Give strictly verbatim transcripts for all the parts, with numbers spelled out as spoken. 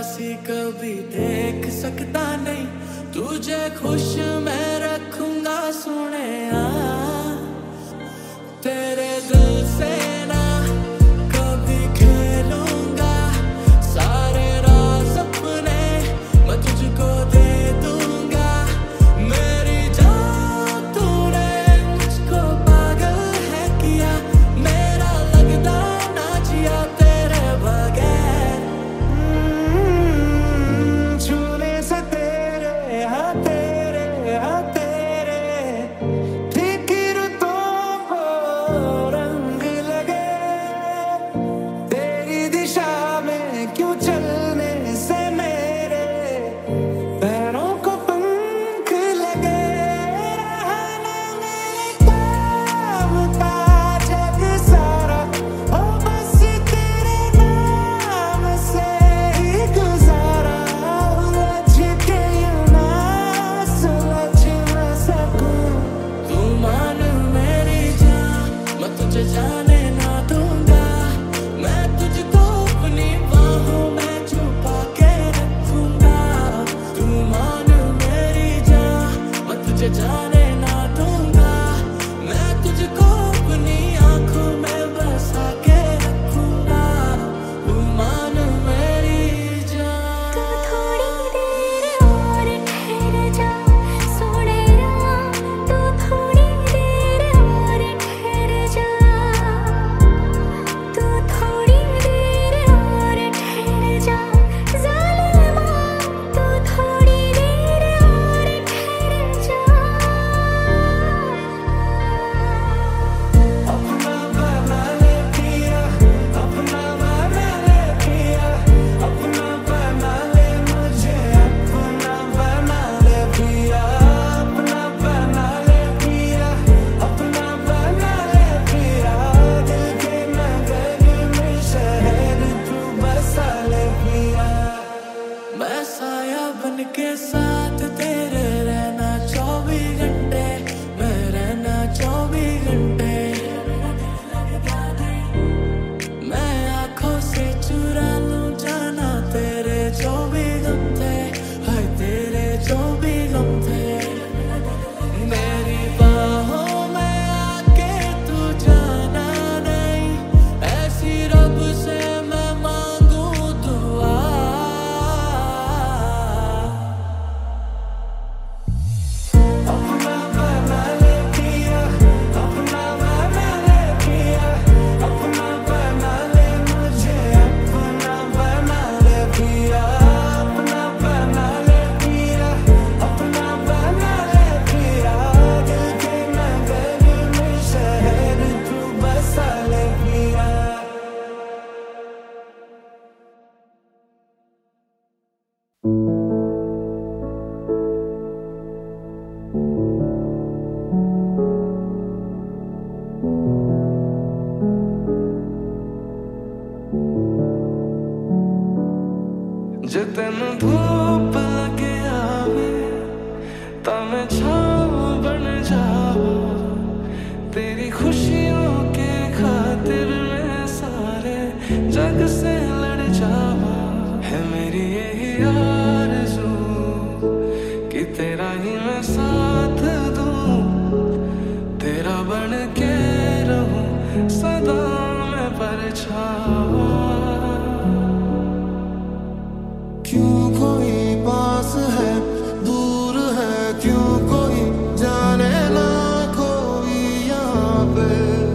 उदासी कभी देख सकता नहीं, तुझे खुश मैं रखूंगा सोनिया। तेरे दिल से ना कभी खेलूंगा, सारे राज अपने मैं तुझको दे दूंगा। मेरी जान तूने मुझको पागल है किया, मेरा लगता ना जिया तेरे बगैर। छूने से तेरे हाँ तेरे हाँ तेरे ठीक रुतों को रंग लगे, तेरी दिशा में क्यों चलने से मेरे पैरों को पंख लगे। रहना मेरे काम का जग सारा, ओ बस तेरे नाम से ही गुजारा। उलझ के यूं ना सुलझ ना सकूं, तू मान मेरी जान मैं तुझे जाने ना दूंगा। मैं तुझको अपनी बाहों में छुपा के रखूंगा। तू मान मेरी जान मैं तुझे जाने ना दूंगा। मैं तुझको अपनी आंखों में बसा के रखूंगा। तू मान मेरी जान। तू थोड़ी देर और ठहर जा सोनेरा, तू थोड़ी देर और ठहर जा, तू थोड़ी देर और ठहर जा ज़ालिमा, तू थोड़ी देर और ठहर जा। अपना बना ले पिया, अपना बना ले पिया, अपना बना ले मुझे, अपना बना ले पिया, अपना बना ले पिया, अपना बना ले पिया। दिल के नगर में शहर तू बसा ले पिया। मैं साया बन के साथ तेरे रहना चौबीस घंटे, मैं रहना चौबीस घंटे। मैं आंखों से चुरा लूं जाना तेरे जो भी गम थे, हाय तेरे जो भी गम थे। मेरी बाहों में आके तू जाना नहीं, ऐसी रब से मैं मांगू दुआ। अपना बना ले पिया, अपना बना ले पिया, अपना बना ले मुझे, अपना बना ले पिया, अपना बना ले पिया, अपना बना ले पिया। दिल के नगर में शहर तू बसा ले पिया। जे तेनू धूप लगे आवे तां मैं छाँव बन जावां, तेरी खुशियों के खातिर मैं सारे जग से लड़ जावां। है मेरी यही आरज़ू कि तेरा ही मैं साथ दूं, तेरा बन के रहूं सदा मैं परछावा। क्यों कोई पास है दूर है, क्यों कोई जाने ना कोई यहाँ पे।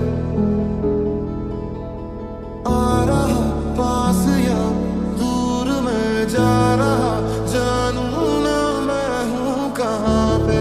आ रहा पास या दूर में जा रहा, जानू ना मैं हूँ कहाँ पे।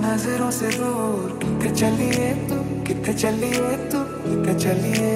नजरों से दूर किथे चलिए तू किथे चलिए तू किथे चलिए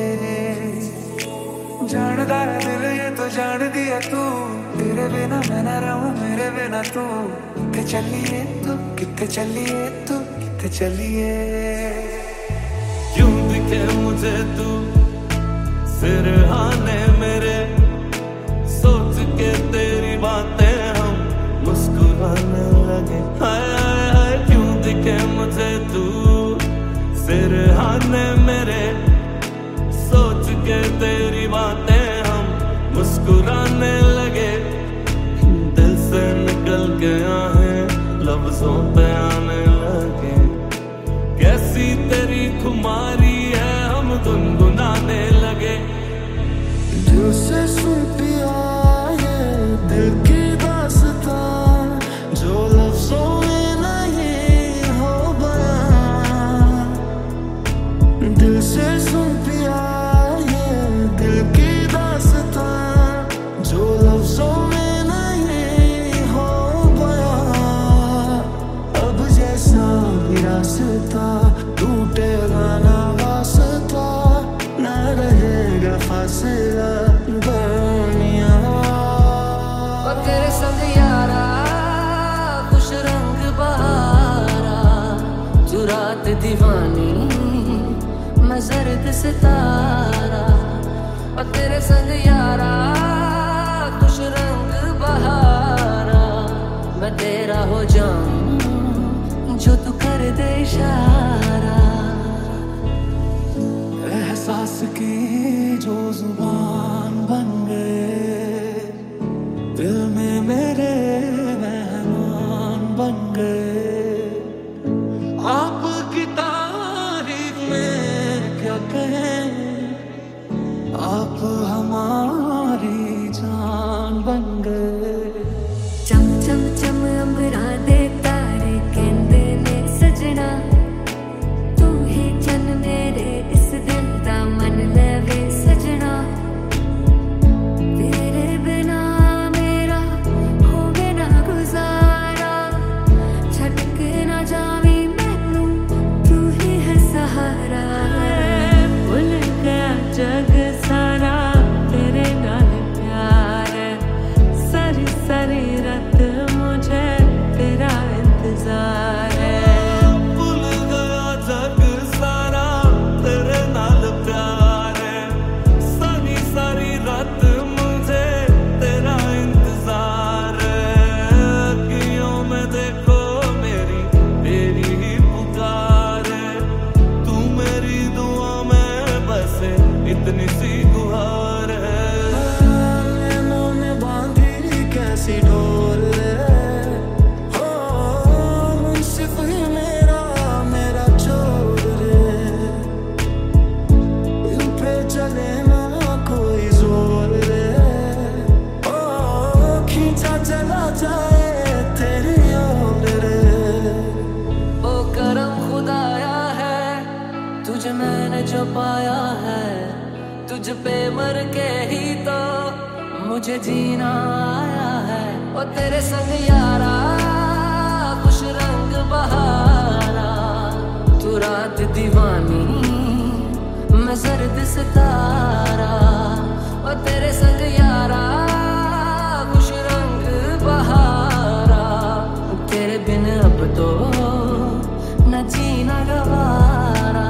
जानदा है दिल ये तो जान दिया तू तेरे बिना मैं ना रहूं मेरे बिना तू किथे चलिए तू किथे चलिए तू किथे चलिए क्यों दिखे मुझे तू सिरहाने मेरे सोच के तेरी बातें हम मुस्कुराने लगे हाय हाय हाय क्यों दिखे मुझे तू सिरहाने मेरे सोच के तेरी बातें हम मुस्कुराने लगे दिल से निकल के आहे लफ्जों पे आने लगे कैसी तेरी खुमारी है हम गुनगुनाने लगे दिल से सुन पिया ये दिल की दास्तां जो लफ्जों में नहीं हो बयां दिल से सुन पिया ये दिल की दास्तां जो लफ्जों में नहीं हो बयां अब जैसा भी रास्ता टूटेगा ना वास्ता ना रहेगा फासला दुनिया और तेरे संग यारा खुश रंग बहारा तू रात दीवानी मैं जर्द सितारा और तेरे संग यारा खुश रंग बहारा मैं तेरा हो जाऊं जो तू कर दे इशारा एहसास की जो जुबान बन गए दिल में मेरे मेहमान बन गए आपकी तारीफ में क्या कहें आप हमारी जान बन गए चम चम चम अंबरा दे तारे कहंदे ने सजना तू ही जन मेरे इस दिल दा मन लवे सजना तेरे बिना मेरा होवे ना गुजारा छट के ना जावी मैनू तू ही है सहारा भूल गया जग सारा तेरे नाल प्यार है सारी सारी रात मुझे तेरा इंतजार है भूल गया जग सारा तेरे नाल प्यार है सारी सारी रात मुझे तेरा इंतजार है अखियों में देखो मेरी तेरी ही पुकार है तू मेरी दुआ में बसे इतनी सी गुहार है नैनों ने बांधी कैसी डोर हो मुंसिफ ही मेरा मेरा चोर रे इन पे चले ना कोई जोर रे ओ खींचा चला जाए तेरी ओर रे ओ करम खुदाया है तुझे मैंने जो पाया है तुझ पे मर के ही तो मुझे जीना आया है ओ तेरे संग यारा खुश रंग बहारा तू रात दीवानी मैं जर्द सितारा ओ तेरे संग यारा खुश रंग बहारा तेरे बिन अब तो न जीना गवारा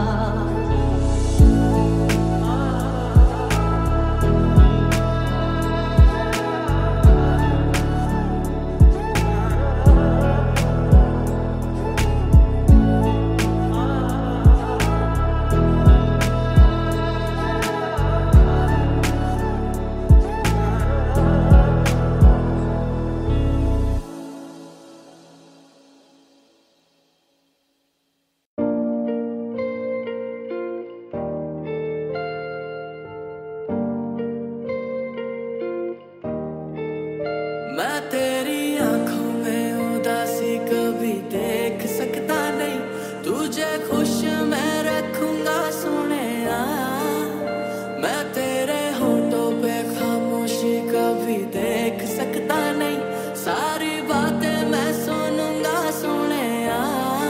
मैं तेरी आंखों में उदासी कभी देख सकता नहीं तुझे खुश मैं रखूंगा सोने मैं तेरे होठों पे खामोशी कभी देख सकता नहीं सारी बातें मैं सुनूंगा सोने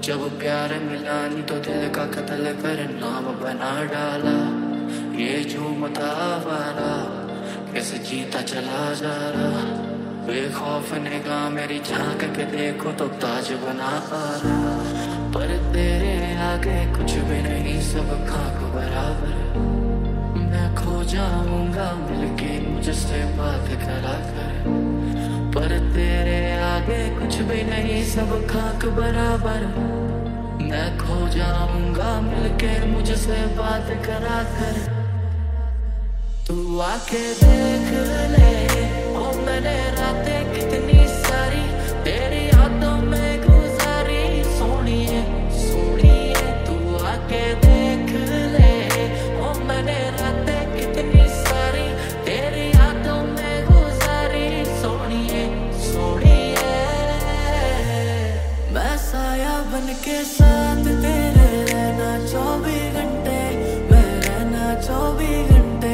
जब प्यार मिला नहीं तो दिल का कत्ल कर नाम बना डाला। ये झूम था आवारा कैसे जीता चला जा रहा। बेखौफ निगाह मेरी झांक के देखो तो ताज बना आ रहा। पर तेरे आगे कुछ भी नहीं सब खाक बराबर। मैं खो जाऊंगा मिलके मुझसे बात करा कर। पर तेरे आगे कुछ भी नहीं सब खाक बराबर। मैं खो जाऊंगा मिलके मुझसे बात करा कर। तू आके देख ले ओ मैंने रातें कितनी सारी तेरी यादों में गुजारी। सोनिए सोनिए तू आके देख ले ओ मैंने रातें कितनी सारी तेरी यादों में गुजारी। सोनिए सोनिए मैं साया बन के साथ तेरे रहना चौबीस घंटे। मैं रहना चौबीस घंटे।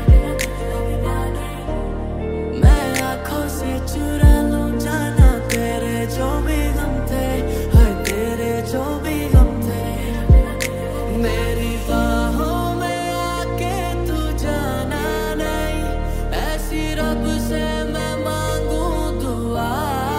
मैं आँखों से चुरा लूं जाना तेरे जो भी गम थे। हर तेरे जो भी गम थे। मेरी बाहों में आके तू जाना नहीं ऐसी रब से मैं मांगू दुआ।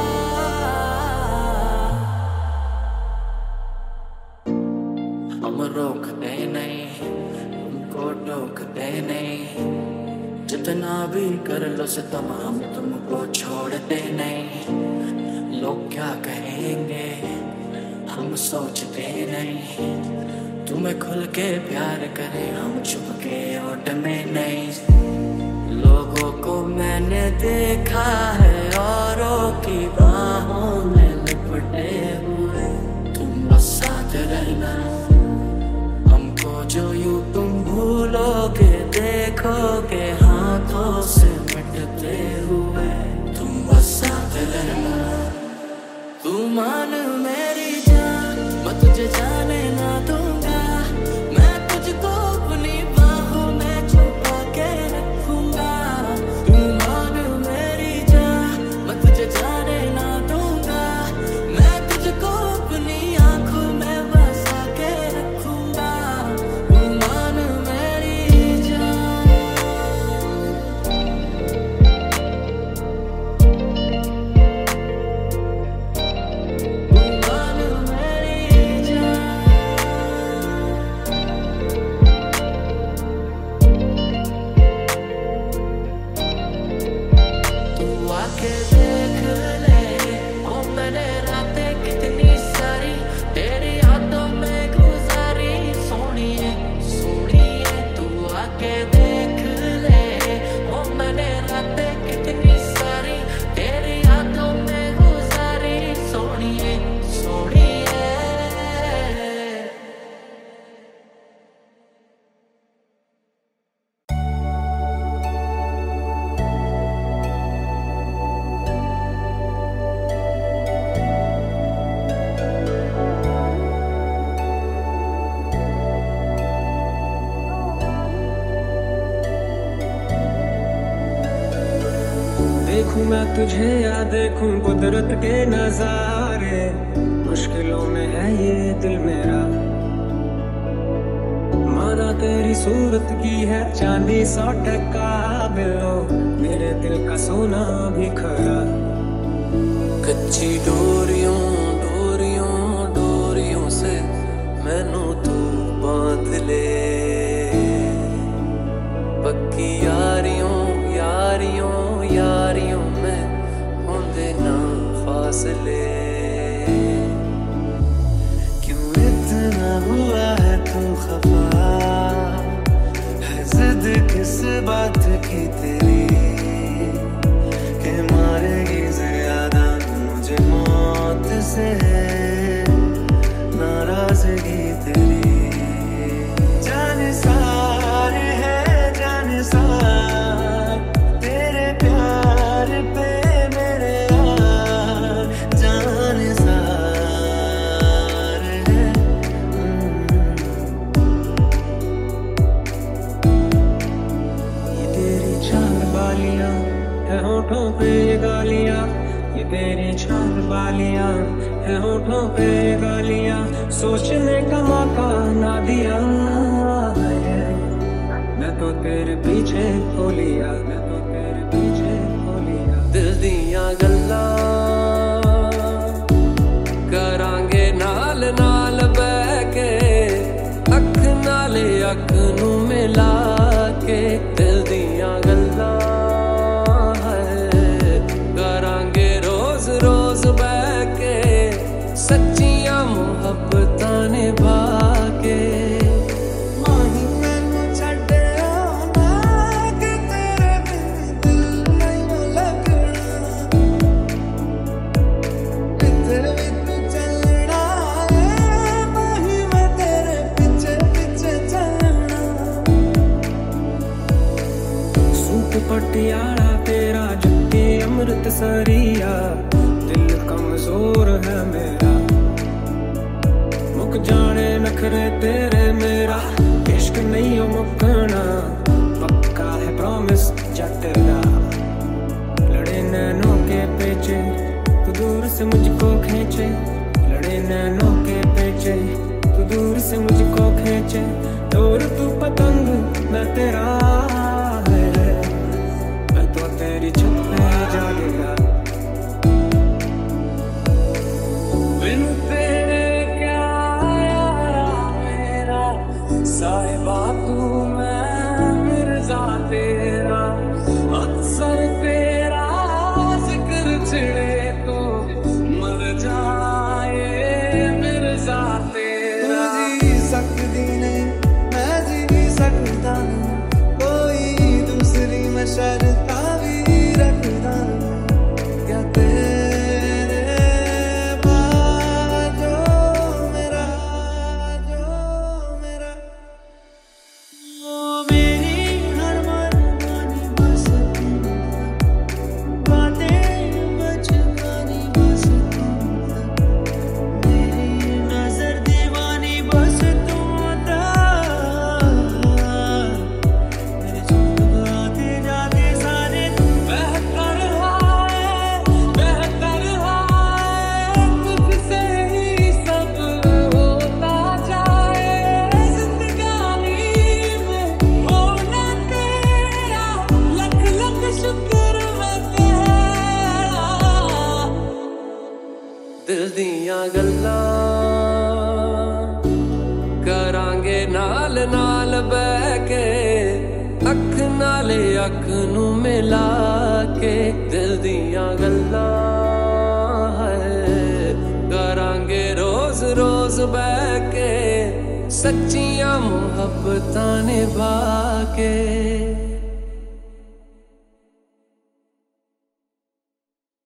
हम रोकते नहीं हमको टोकते नहीं। जितना भी कर लो सितम हम तुमको छोड़ते नहीं। लोग क्या कहेंगे हम सोचते नहीं। तुम्हें खुल के प्यार करें हम छुप के ओटने नहीं। लोगों को मैंने देखा है औरों की बाहों में लिपटे हुए। तुम बस साथ रहना हमको जो यूं तुम भूलोगे देखोगे हाथों से मिटते हुए। तुम बस साथ रहना। तू मान मेरी जान मैं तुझे जाने ना दूंगा। मैं तुझको अपनी बाहों में छुपा के रखूंगा। तू मान मेरी जान मैं तुझे जाने ना दूंगा। मैं तुझको अपनी आंखों में बसा के रखूंगा। तू मान मेरी जान। तू मान मेरी जान। तू आके देख ले ओ मैंने रातें कितनी सारी तेरी यादों में गुजारी। सोनिए सोनिए तू आके देख ले ओ मैंने रातें कितनी सारी तेरी यादों में गुजारी। सोनिए सोनिए देखूं मैं तुझे या देखूं कुदरत के नजारे। मुश्किलों में है ये दिल मेरा। माना तेरी सूरत की है चांदी सौ टका बिलो। मेरे दिल का सोना भी खरा। कच्ची डोरियों डोरियों डोरियों से मैनू तू बांध ले। पक्की यारियों यारियों यारियों में होंदे ना फासले। क्यों इतना हुआ है तू खफा। है जिद किस बात की तेरी के मारेगी ज्यादा मुझे मौत से। नाराजगी तेरी जाने सार है जाने सार तेरे प्यार पे मेरे यार। जाने सार है ये तेरी चाल पे गालियां, सोचने का मौका ना दिया। मैं तो तेरे पीछे हो लिया, मैं तो तेरे पीछे हो लिया। दिल दियां गल्लां करांगे नाल नाल बह के, अख नाले अख नू मिला के। दिल दियां गल्लां करांगे रोज रोज बह के, सच्चियां मुहब्बतां निभा के। पटियाला तेरा जक्के अमृत सरिया, दिल कमजोर है मेरा। मुक जाने नखरे तेरे मेरा, इश्क नहीं हो मुकना, पक्का है प्रॉमिस जटेगा। लड़े नैनों के पेचे तू दूर से मुझको खींचे, लड़े नैनों के पेचे तू दूर से मुझको खींचे। दूर तू पतंग मैं तेरा, तेरी छत पे जागेगा। बिन तेरे क्या यारा मेरा, साहिबा तू मैं मिर्जा तेरा। अक्सर तेरा जिक्र छिड़े तो मर जाए मिर्जा तेरा। तू जी सकती नहीं मैं जी सकता, कोई दूसरी मैं शर्ता रखता। क्या तेरे बाद जो मेरा, जो मेरा, वो मेरी हर मनमानी बस तू, बातें बचकानी बस तू, मेरी नजर दीवानी बस तू। मेरे चुप आते जाते सारे दिल दियां गल्लां करांगे नाल नाल बह के, अख नाले अख नू मिला के। दिल दियां गल्लां करांगे रोज रोज बह के, सच्चियां मुहब्बतां निभा के।